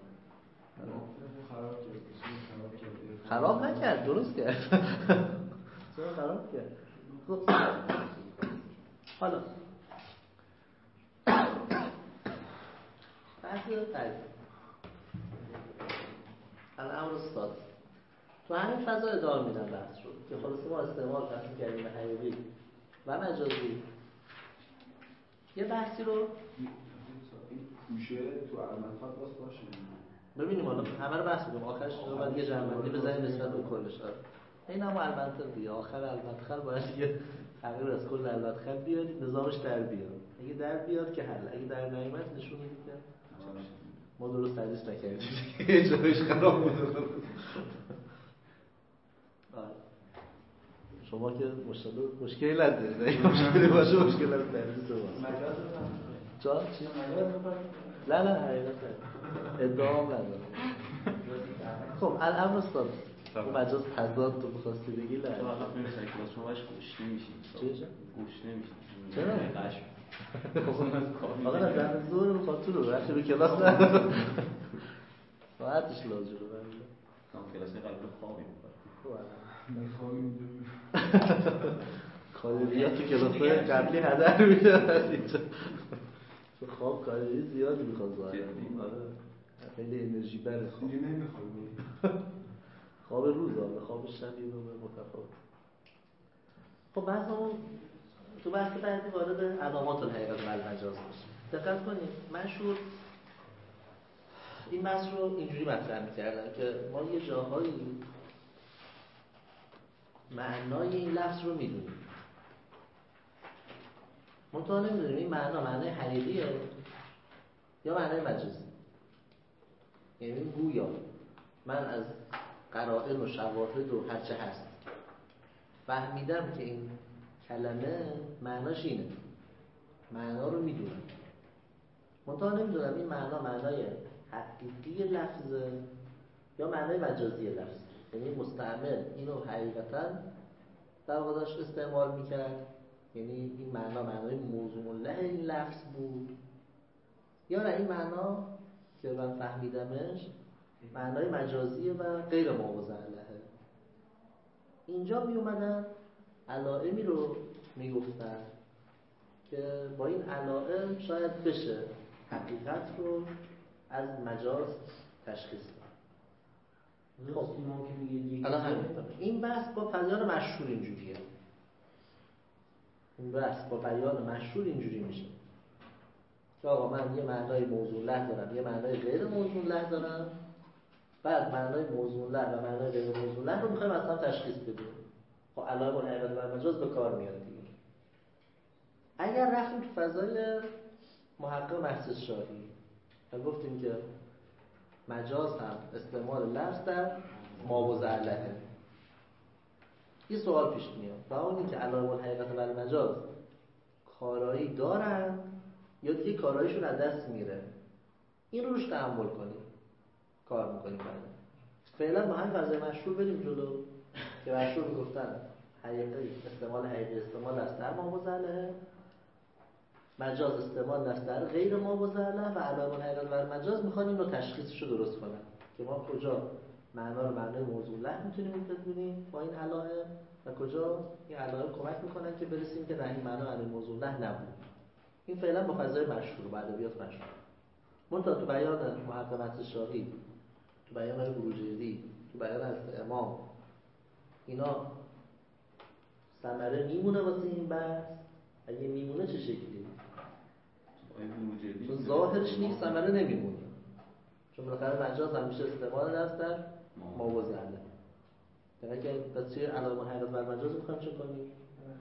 Speaker 2: خراب نکرد، درست کرد. چرا خراب کرد؟ خب حالا بحث تعریف الامر السادس تو همین فضا ادامه میدن بحث شد که خلاصه ما استعمال قسم کردیم به حقیقی و مجازی. یه بحثی رو
Speaker 7: کوشه تو علمت باز باشه
Speaker 2: ببینیم، حالا همه رو بحث کنیم، آخرش رو باید یه جمع‌بندی بزنیم نسبت به کلش. این هم المنطق دیگه، آخر المدخل باید یه تغییر از کل المدخل بیاد، نظامش در بیاد. اگه در بیاد که حل، اگه در نیامد نشون میده که ما درست تدریس نکردیم، یه جایش خراب بود. شما که مشکلی ندارید، اگه مشکلی باشه مشکل از تدریس شما. جا چی؟ نه حقیقت ادعا نداره. خب الامر السادس اون مجاز تضاد تو بخواستی بگی نه
Speaker 1: تو الان نمیشه کلاس شما باش گوش نمیشین.
Speaker 2: چه؟
Speaker 1: گوش نمیشین.
Speaker 2: چرا؟
Speaker 1: قش.
Speaker 2: آقا نه در زور بخواد تو رو رفتی به کلاس نه. ساعتش لازم رو برمیده.
Speaker 1: کلاس قبل خوابی می‌کنه.
Speaker 7: میخوام
Speaker 2: کالریات تو کلاس‌های قبلی هدر میره از اینجا. تو خواب کالری زیادی میخواد ظاهرا. آره خیلی انرژی بره.
Speaker 7: دیگه نمیخوام.
Speaker 2: خواب روز آره، خواب شب یه نوع متفاوت. خب بحثمون تو بحث بعدی وارد علامات الحقیقت و المجاز میشه. دقت کنید مشهور این بحث رو اینجوری مطرح می‌کردن که ما یه جاهایی معنای این لفظ رو میدونیم، منتها نمیدونیم این معنای حقیقیه یا معنای مجازی. یعنی گویا من از قرائن و شواهد و هرچه هست فهمیدم که این کلمه معناش اینه، معنا رو میدونم، منتها نمیدونم این معنای حقیقی لفظه یا معنای مجازی لفظ. یعنی مستعمل اینو حقیقتا در واقع داشت استعمال میکرد، یعنی این معنای موضوع له این لفظ بود، یا نه این معنا که من فهمیدمش معنای مجازیه و غیر ماوزعلهه. اینجا می اومدن علائمی رو میگفتن که با این علائم شاید بشه حقیقت رو از مجاز تشخیص داد. خب الان این بحث با بیان مشهور اینجوریه. این بحث با بیان مشهور اینجوری میشه که آقا من یه معنای موضوع له دارم، یه معنای غیر موضوع له دارم، بعد معنای موضوع له و معنای غیر موضوع له رو میخوایم اصلا تشخیص بدیم. خب علائم الحقیقت و مجاز به کار میاد دیگه. اگر رفتیم تو فضای محقق محض شاهی و گفتیم که مجاز هم استعمال لفظ در مابوضع لهه، یه سوال پیش میاد و اون این که علائم الحقیقت و المجاز کارایی دارن یا دیگه کاراییشون از دست میره. این روش تحمل کنیم، کار میکنیم. فعلا با همین فضای مشهور بریم جلو که مشهور میگفتن حقیقی استعمال حقیقی استعمال لفظ در مابوضع لهه، مجاز استعمال لفظ در غیر مابوضع له و علائم الحقیقت و المجاز میخوان این رو تشخیصش رو درست کنن که ما کجا معنا رو معنای موضوع له میتونیم بدونیم با این علائم و کجا این علائم کمک میکنن که برسیم که نه این معنا معنای موضوع له نبود. این فعلا با فضای مشهور و ادبیات مشهور. منتها تو بیان محقق شاهی، تو بیان بروجردی، تو بیان از امام، اینا ثمره میمونه واسه این بحث. اگه میمونه چه شکلی؟ چون ظاهرش نیست ثمره نمیمونه، چون بالاخره مجاز همیشه استعمال لفظ در مابوضع له. در اگه پس چه علائم الحقیقت و المجاز میخوایم چه کنیم؟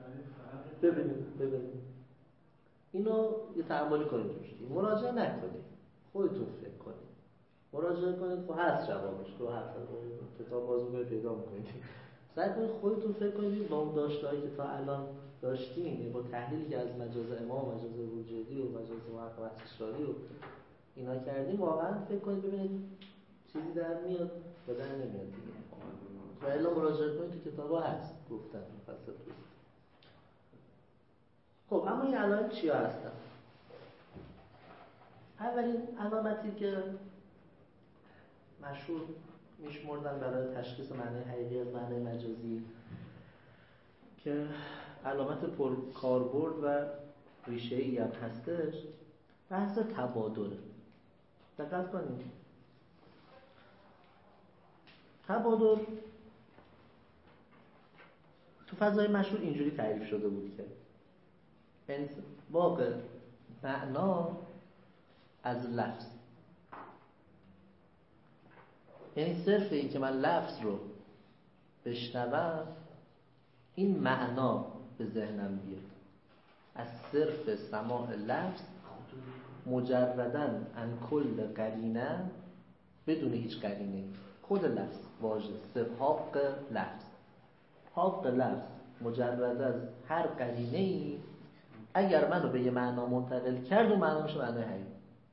Speaker 2: ببینیم اینو یه تعاملی کنید روش، مراجعه نکنید، خودتون فکر کنید، مراجعه کنید. خب هست جوابش، تو هست کتاب باز میکنید پیدا میکنید. سعی کنید خودتون فکر کنید با اون داشتهایی که تا الان داشتیم، با تحلیلی که از مجاز امام، مجاز بروجردی و مجاز محقق شاهی و اینا کردیم، واقعا فکر کنید ببینید چیزی در میاد یا در نمیاد دیگه. و الا مراجعه کنید تو کتابا هست گفتن مفصل توضیح. خب اما این علائم چیا هستن؟ اولین علامتی که مشهور میشمردن برای تشخیص معنای حقیقی از معنای مجازی که علامت پر کاربرد و ریشه‌ای هم هستش، بحث تبادل. دقت کنید، تبادل تو فضای مشهور اینجوری تعریف شده بود که انطباق معنا از لفظ، یعنی صرف این که من لفظ رو بشنوم این معنا به ذهنم بیاد. از صرف سماع لفظ مجرداً ان کل قرینه، بدون هیچ قرینه، خود لفظ واژه صرف حق لفظ، حق لفظ مجرد از هر قرینه‌ای اگر منو به یه معنا منتقل کرد و معنا میشه معنای حقیقی.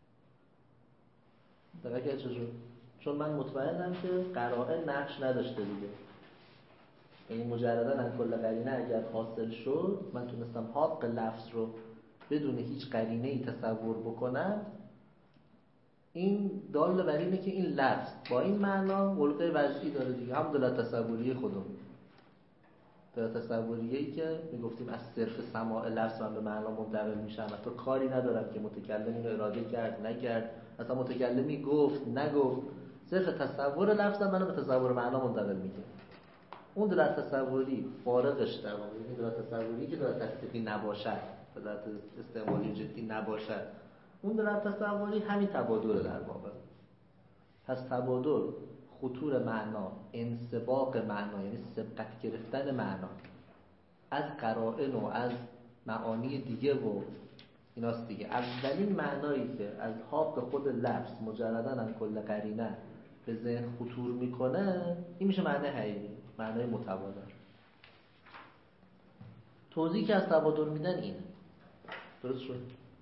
Speaker 2: دقیقاً چجور؟ چون من مطمئنم که قرائن نقش نداشته دیگه، یعنی مجرداً ان کل قرینه اگر حاصل شد من تونستم حق لفظ رو بدون هیچ قرینه‌ای تصور بکنم، این دال بر اینه که این لفظ با این معنا علقه وجهی داره دیگه، هم دلالت تصوری خودمون، دلالت تصوریه‌ای که میگفتیم از صرف سماع لفظ من به معنا منتقل میشم، حتی کاری ندارم که متکلم اینو اراده کرد نکرد، اصلا متکلمی گفت نگفت، صرف تصور لفظ منو به تصور معنا منتقل میکنه. اون دلالت تصوری فارغش در واقع، این دلالت تصوری که دلالت تصدیقی نباشد، دلالت استعمالی جدی نباشد، اون دلالت تصوری همین تبادل در واقع. پس تبادل خطور معنا، انسباق معنا، یعنی سبقت گرفتن معنا از قرائن و از معانی دیگه و ایناست دیگه. اولین معنایی که از حق خود لفظ مجرداً ان کل قرینه به ذهن خطور میکنه، این میشه معنی حقیقی، معنای متبادل. توضیحی که از تبادل میدن اینه. درست شد؟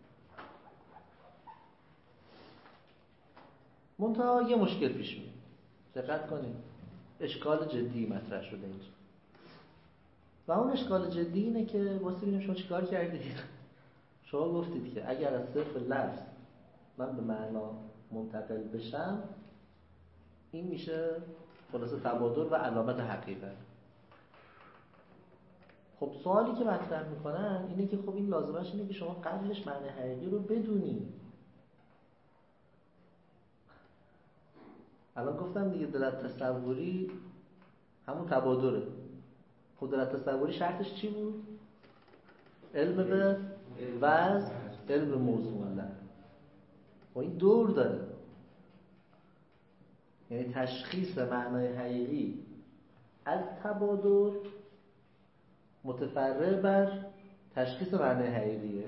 Speaker 2: منتها یه مشکل پیش میاد. دقت کنید، اشکال جدی مطرح شده اینجا و اون اشکال جدی اینه که واسه ببینیم شما چیکار کردید. شما گفتید که اگر از صرف لفظ من به معنا منتقل بشم، این میشه خلاصه تبادل و علامت حقیقت. خب خب سوالی که مطرح میکنن اینه که خب این لازمش اینه که شما قبلش معنی حقیقی رو بدونی. الان گفتم دیگه دلالت تصوری همون تبادره. خب دلالت تصوری شرطش چی بود؟ علم به وضع، علم به موضوع له. و این دور داره، یعنی تشخیص معنای حقیقی از تبادر متفرع بر تشخیص معنای حقیقیه.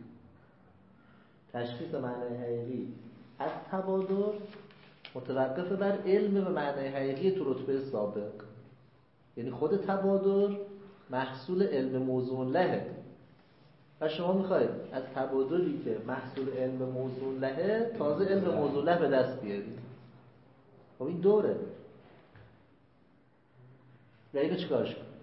Speaker 2: تشخیص معنای حقیقی از تبادر متوقف بر علم به معنای حقیقی تو رتبه سابق. یعنی خود تبادر محصول علم موضوع لهه و شما میخواید از تبادلی که محصول علم موضوع لهه تازه علم موضوع له به دست بیارید. خب این دوره و اینو چیکارش کنید؟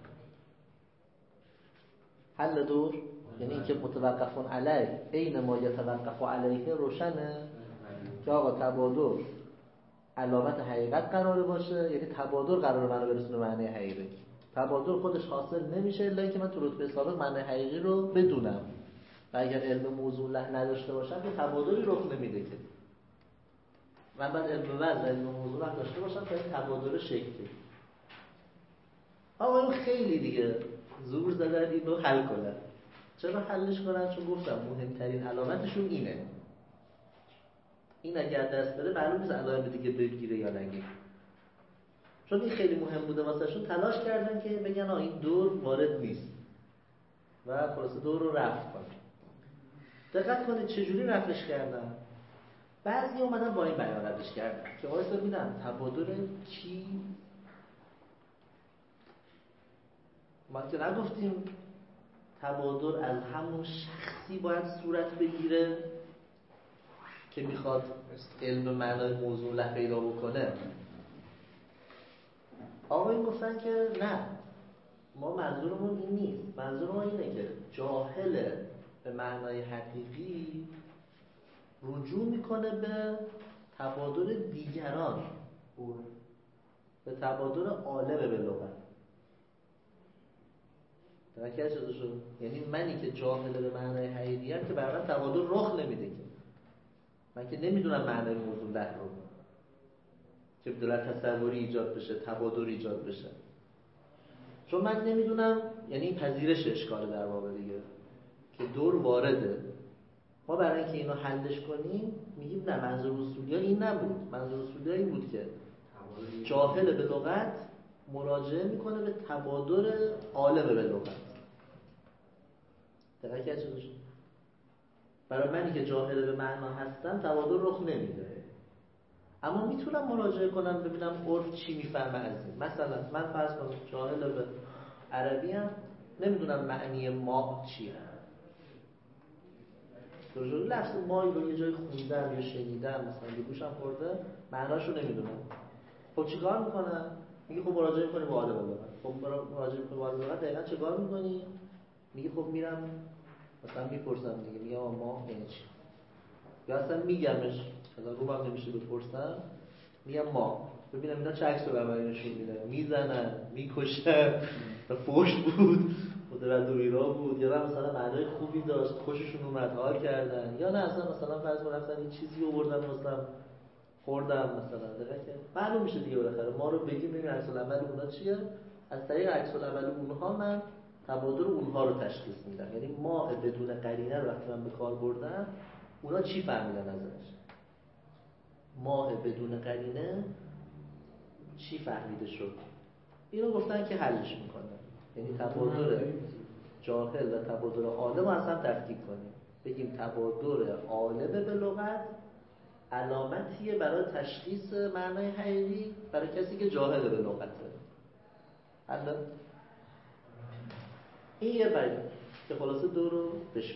Speaker 2: حل دور یعنی اینکه متوقفون علیه عین ما یتوقف علیه روشنه که آقا تبادر علامت حقیقت قراره باشه، یعنی تبادر قراره منو برسونه معنی حقیقی. تبادر خودش حاصل نمیشه الا اینکه من تو رتبه سابق معنی حقیقی رو بدونم و اگر علم موضوع له نداشته باشم که تبادلی رخ نمیده که من بعد علم وضع علم موضوع له داشته باشم تا این تبادل شکل بگیره. آقا این خیلی دیگه زور زدن اینو حل کنن. چرا حلش کنن؟ چون گفتم مهمترین علامتشون اینه. این اگر دست بره معلوم نیست علائم دیگه بگیره یا نگیره. چون این خیلی مهم بوده واسهشون تلاش کردن که بگن این دور وارد نیست و خلاصه دور رو رفع کنن. دقت کنید چجوری رفعش کردن. بعضی اومدن با این بیان ردش کردن که واسه ببینن تبادل کی. ما که نگفتیم تبادر از همون شخصی باید صورت بگیره که میخواد علم معنای موضوع له پیدا بکنه. آقایون گفتن که نه، ما منظورمون این نیست. منظور ما اینه که جاهل به معنای حقیقی رجوع میکنه به تبادل دیگران، به تبادل عالم به لغت. درکه شده شد؟ یعنی منی که جاهل به معنای حقیقی هم که برای من تبادل رخ نمیده که من که نمیدونم معنای موضوع له رو که دلالت تصوری ایجاد بشه، تبادل ایجاد بشه. چون من نمیدونم، یعنی این پذیرش اشکال در واقع دیگه که دور وارده. ما برای اینکه اینو حلش کنیم میگیم نه، منظور اصولی ها این نبود. منظور اصولی ها این بود که جاهل به لغت مراجعه میکنه به تبادل عالم به لغت. درکه شده شد؟ برای منی که جاهل به معنا هستم تبادل رخ نمیده، اما میتونم مراجعه کنم ببینم عرف چی میفهمه از این. مثلا من فرض کنم جاهل به عربی ام، نمیدونم معنی ما چیه. لفظ مایی رو یه جای خوندم یا شنیدم، مثلا به گوشم خورده، معناشو نمیدونم. خب چیکار میکنم؟ میگه خب مراجعه کنی به عالم لغت. خب مراجعه کنی به عالم لغت دقیقاً چیکار میکنی؟ میگه خب میرم مثلا میپرسم دیگه، میگم ما یعنی چی؟ یا اصلا میگمش، مثلا روبم نمیشه بپرسم، میگم ما، ببینم اینا چه عکس العملی نشون میدن، میزنن، میکشن، فحش بود، قدرت و ایرا بود، یا مثلا معنای خوبی داشت، خوششون اومد، حال کردن، یا نه اصلا مثلا فرض کن رفتن یه چیزی آوردن مثلا خوردم مثلا. درسته؟ معلوم میشه دیگه بالاخره ما رو بگیم ببین عکس العمل اونها چیه، از طریق عکس العمل اونها من تبادل اونها رو تشخیص میدم. یعنی ما بدون قرینه رو وقتی من به کار بردم اونا چی فهمیدن ازش، ما بدون قرینه چی فهمیده شد. اینو گفتن که حلش میکنن، یعنی تبادل جاهل و تبادل عالم رو اصلا تفکیک کنیم، بگیم تبادل عالم به لغت علامتیه برای تشخیص معنای حقیقی برای کسی که جاهل به لغته. حالا این یه بیان که خلاصه دو رو بشم.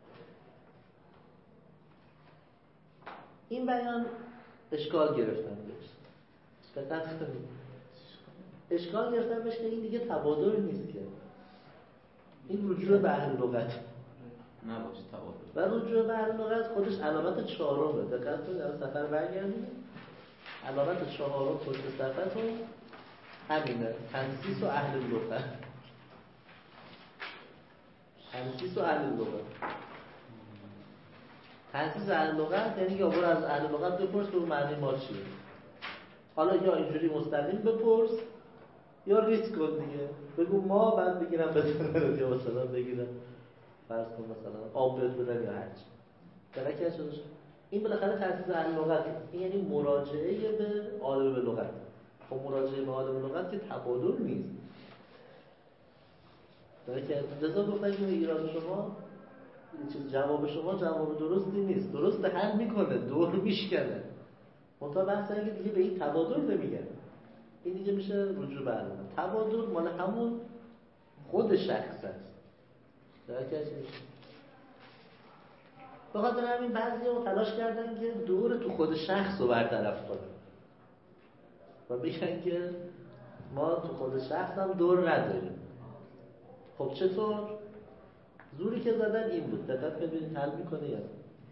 Speaker 2: این بیان اشکال گرفتن بهش، دقت کنید، اشکال گرفتن بهش که این دیگه تبادل نیست که، این رجوع به اهل لغت
Speaker 1: نباشه تبادل.
Speaker 2: و رجوع به اهل لغت خودش علامت چهارمه. دقت کنید، از سفر برگردید، علامت چهارم پشت صفحتون همینه، تنسیس و اهل لغت. تنسیس و اهل لغت. تنسیس اهل لغت یعنی یا برو از اهل لغت بپرس که معنی ما چیه. حالا یا اینجوری مستقیم بپرس یا ریسک کن دیگه، بگو ما بعد بگیرم بزنم یا مثلا بگیرم فرض کن مثلا آب بهت بدن یا هرچی. درکه شده. این بالاخره تنسیس اهل لغت، این یعنی مراجعه به عالم لغت. خب مراجعه به عالم لغت که تبادل نیست. درکه لذا گفتن که ایران شما این چیز جواب شما جواب درستی نیست، درست حل میکنه، دور میشکنه، منتها بحث اینه که دیگه به این تبادل نمیگن. این دیگه میشه رجوع به علم. تبادل مال همون خود شخص است. درکه میشه. به خاطر همین بعضی‌ها تلاش کردن که دور تو خود شخص رو برطرف کنن و بگن که ما تو خود شخص هم دور نداریم. خب چطور؟ زوری که زدن این بود. دقت ببینید حل میکنه یا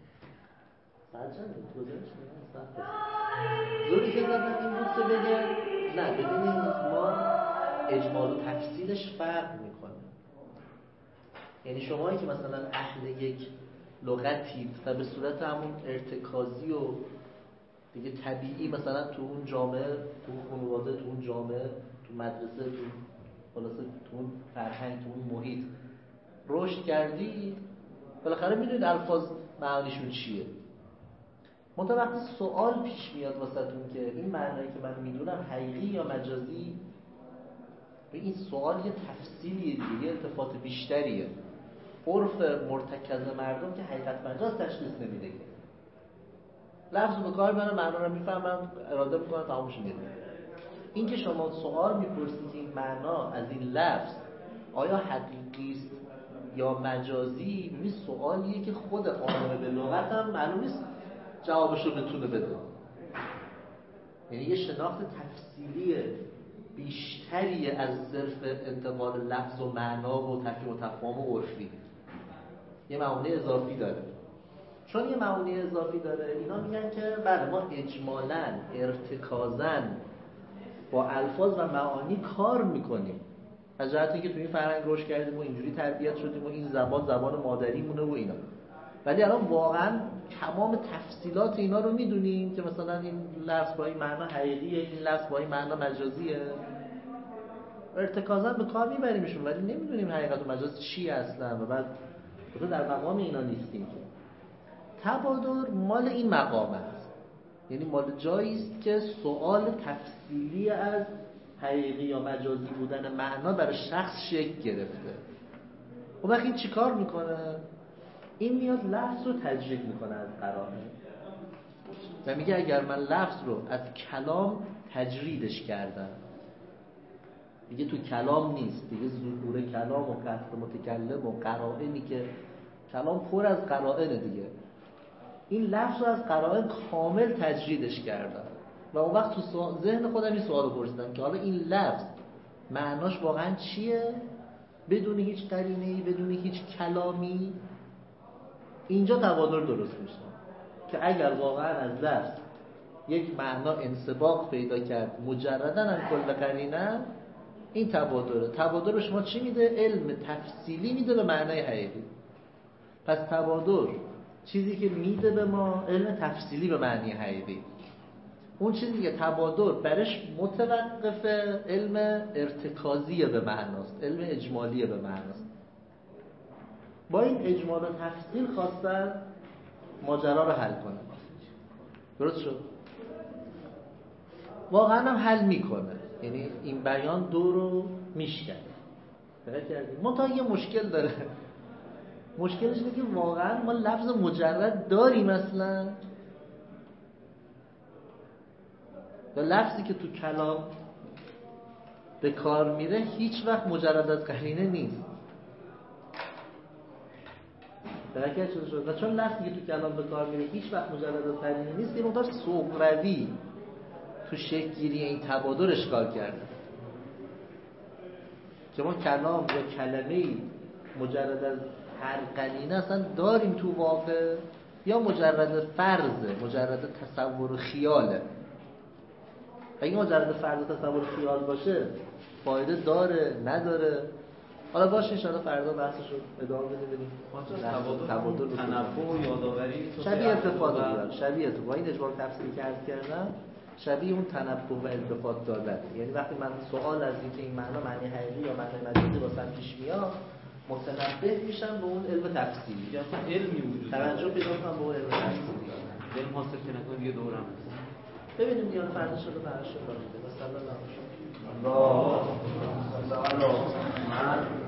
Speaker 2: ساعت چند بود؟ گذاشت زوری که زدن این بود که بگن نه ببینید ما اجمال و تفصیلش فرق میکنه. یعنی شمایی که مثلا اهل یک لغتید و به صورت همون ارتکازی و دیگه طبیعی مثلا تو اون جامعه، تو خانواده، تو اون جامعه، تو مدرسه، تو خلاصه تو اون فرهنگ، تو اون محیط رشد کردی، بالاخره میدونید الفاظ معنیشون چیه. منتها وقتی سوال پیش میاد واسهتون که این معنایی که من میدونم حقیقی یا مجازی، این سوال یه تفصیلیه دیگه، یه التفات بیشتریه. عرف مرتکز مردم که حقیقت مجاز تشخیص نمیده. لفظ به کار من معنا رو میفهمم، اراده میکنم تمامش میده. این که شما سوال میپرسید که این معنا از این لفظ آیا حقیقی است یا مجازی، این سوالیه که خود عالم به لغت هم معلوم نیست جوابشو بتونه بده. یعنی یه شناخت تفصیلی بیشتری از صرف انتقال لفظ و معنا و تفهیم و تفاهم و عرفی، یه معانی اضافی داره. چون یه معانی اضافی داره اینا میگن که بله ما اجمالاً ارتکازاً با الفاظ و معانی کار میکنیم، از جهتی که تو این فرهنگ رشد کردیم و اینجوری تربیت شدیم و این زبان مادری مونه و اینا، ولی الان واقعاً تمام تفصیلات اینا رو میدونیم که مثلا این لفظ با این معنا حقیقیه، این لفظ با این معنا مجازیه، ارتکازاً به کار میبریمشون ولی نمیدونیم حقیقت و مجاز چی اصلا و بعد خود در مقام اینا نیستیم. که تبادر مال این مقام است، یعنی مال جایی است که سوال تفصیلی از حقیقی یا مجازی بودن معنا برای شخص شکل گرفته. و وقتی این چیکار میکنه؟ این میاد لفظ رو تجرید میکنه از قرائن و میگه اگر من لفظ رو از کلام تجریدش کردم، دیگه تو کلام نیست، دیگه ظهور کلام و قصد متکلم و قرائنی که کلام پر از قرائنه دیگه، این لفظ رو از قرائن کامل تجریدش کردم و اون وقت تو ذهن خودم این سوال رو پرسیدم که حالا این لفظ معناش واقعا چیه؟ بدون هیچ قرینه‌ای، بدون هیچ کلامی، اینجا تبادر درست میشه که اگر واقعا از لفظ یک معنا انسباق پیدا کرد مجرداً از کل قرینه، این تبادره. تبادر به شما چی میده؟ علم تفصیلی میده به معنای حقیقی. پس تبادر چیزی که میده به ما علم تفصیلی به معنی حقیقی. اون چیزی که تبادر برش متوقفه علم ارتکازی به معناست، علم اجمالی به معناست. با این اجمال و تفصیل خواستن ماجرا رو حل کنن. درست شد؟ واقعا هم حل میکنه، یعنی این بیان دو رو میشکنه. فکر کردیم منتها یه مشکل داره. مشکلش اینه که واقعا ما لفظ مجرد داریم اصلا، و لفظی که تو کلام به کار میره هیچ وقت مجرد از قرینه نیست. درکت شد؟ و چون لفظی که تو کلام به کار میره هیچ وقت مجرد از قرینه نیست، یه مقدار سوغروی تو شکل گیری این تبادر اشکال کرده که ما کلام یا کلمه‌ای مجرد از هر قرینه اصلا داریم تو واقع، یا مجرد فرضه، مجرد تصور و خیاله. اگه مجرد فرض و تصور و خیال باشه فایده داره نداره، حالا باشه ان شاءالله فردا بحثش رو ادامه بدیم.
Speaker 1: تبادل تنبؤ و یادآوری
Speaker 2: شبیه التفات داره، شبیه تو با این اجمال تفسیری که عرض کردم شبیه اون تنبؤ و التفات دادن. یعنی وقتی من سوال از اینکه این معنا معنی حقیقی یا معنی مجازی واسم پیش میاد متنبه میشم به اون علم تفسیری
Speaker 1: یا اصلا علمی وجود
Speaker 2: توجه پیدا کنم به اون علم تفسیری
Speaker 1: علم حاصل کنه دیگه دورم
Speaker 2: ببینیم دیگه فردا شده براشون باشه. صلی الله علیه و آله.